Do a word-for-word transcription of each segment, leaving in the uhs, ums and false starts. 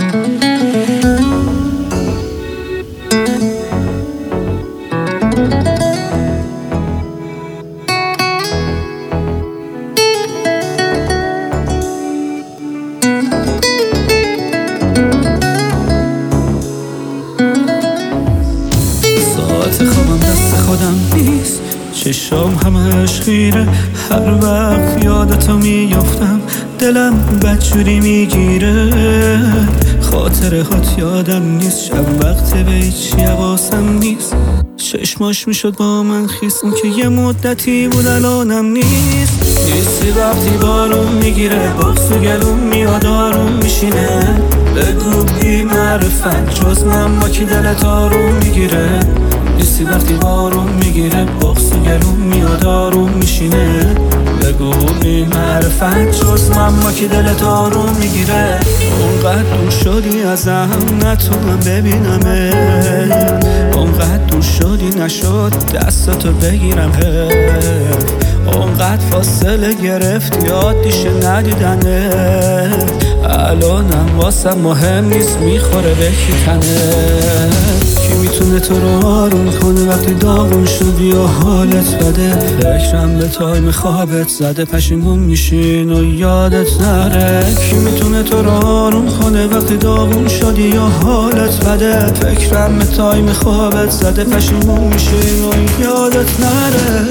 خوابم دست خودم نیست، چشام همش خیره، هر وقت یادتو میافتم دلم بدجوری میگیره. خاطره هات یادم نیست، شب وقت به هیچ حواسم نیست، چشماش میشد با من خیس، اون که یه مدتی بود الانم نیست. نیستی وقتی بارون میگیره، بغض و گلوم میاد آروم میشینه. بگو بی معرفت جز من با کی دلت آروم میگیره. نیستی وقتی بارون میگیره، بغض و گلوم میاد آروم میشینه. بگو بی معرفت جز من با کی دلت آروم میگیره. اونقدر دور شدی ازم نتونم ببینمه، اونقدر دور شدی نشد دستاتو بگیرم. اونقدر فاصله گرفتی عادیشه ندیدنه. الانم واسم مهم نیست میخوره به کی تنه. کی میتونه تو رو آروم کنه وقتی داغون شدی و حالت بده. فکرم به تایم خوابت زده، پشیمون میشین و یادت نره. کی میتونه تو رو آروم کنه وقتی داغون شدی یا حالت بده. فکرم به تایم خوابت زده، پشیمون میشین و یادت نره.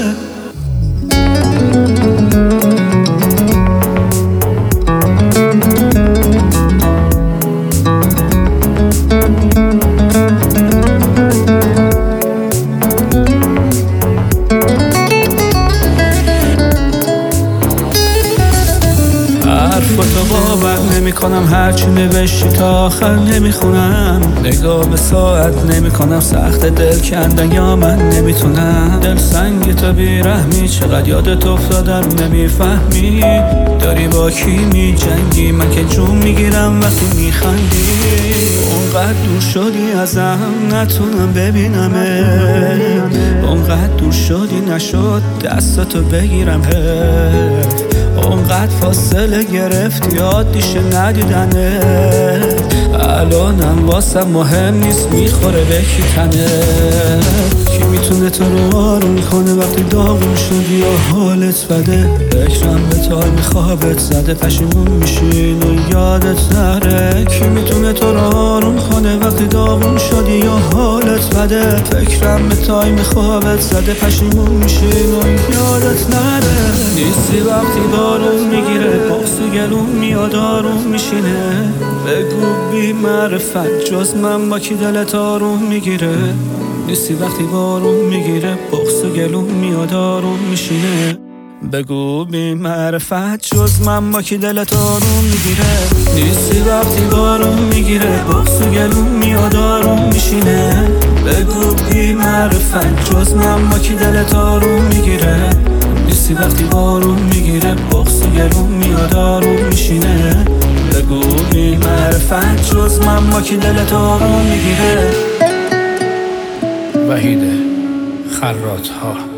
حرفاتو باور نمی کنم، هرچی نوشتی تا آخر نمی خونم. نگاه به ساعت نمی کنم، سخت دل کندن یا من نمیتونم. دل سنگ تو بیرحمی، چقدر یادت افتادم نمیفهمی. داری با کی می جنگی، من که جون میگیرم وقتی میخندی. اونقدر دور شدی ازم نتونم ببینمه، اونقدر دور شدی نشد دستاتو بگیرم. اونقدر فاصله گرفتی عادیشه ندیدنه. الانم واسم مهم نیست میخوره به کی تنه. کی میتونه تو رو آروم کنه وقتی داغون شدی یا حالت بده. فکرم به تایم خوابت زده، پشیمون میشین و یادت نره. کی میتونه تو رو آروم کنه وقتی داغون شدی یا حالت بده. فکرم به تایم خوابت زده، پشیمون میشین و یادت نره. نیستی وقتی بارون میگیره، بغض و گلوم میاد آروم میشینه. بگو بی معرفت جز من با کی دلت آروم میگیره. نیستی وقتی بارون میگیره، بغض و گلوم میاد آروم میشینه. بگو بی معرفت جز من با کی دلت آروم میگیره. نیستی وقتی بارون میگیره، بغض و گلوم میاد آروم میشینه. بگو بی معرفت جز من با کی دلت آروم میگیره. نیستی وقتی بارون میگیره، بغض و گلوم میاد آروم میشینه. بگو بی معرفت جز من با کی دلت آروم میگیره. وحید خراط ها.